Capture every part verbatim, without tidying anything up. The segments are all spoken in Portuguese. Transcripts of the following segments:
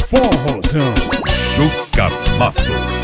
Forrozão Juca Matos.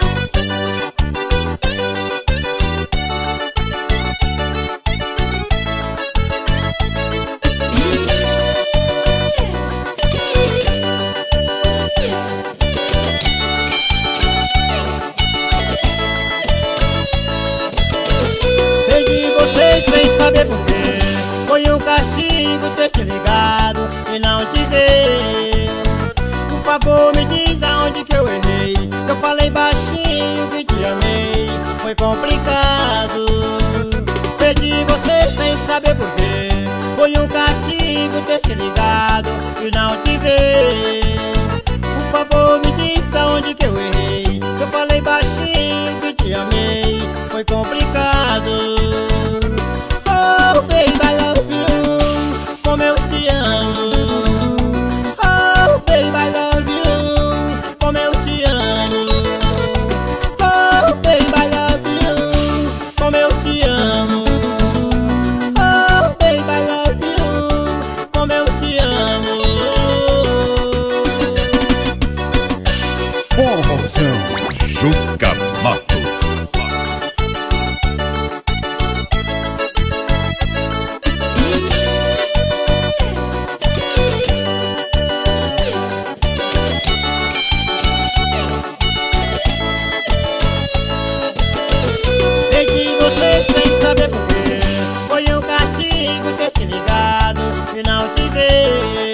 Perdi vocês sem saber porquê. Foi um castigo ter te ligado e não te ver. Por favor me diz aonde que eu errei. Eu falei baixinho que te amei. Foi complicado. Perdi você sem saber porquê. Foi um castigo ter te ligado e não te ver. Por favor me diz aonde que eu errei. Eu falei baixinho que te amei. Foi complicado. Oh baby I love you, como eu te amo. Oh baby I love you, como eu te amo. Oh baby I love you, como eu te amo. Oh baby I love you, como eu te amo. Forrozão Juca Matos. Sem saber porquê. Foi um castigo ter se ligado e não te ver.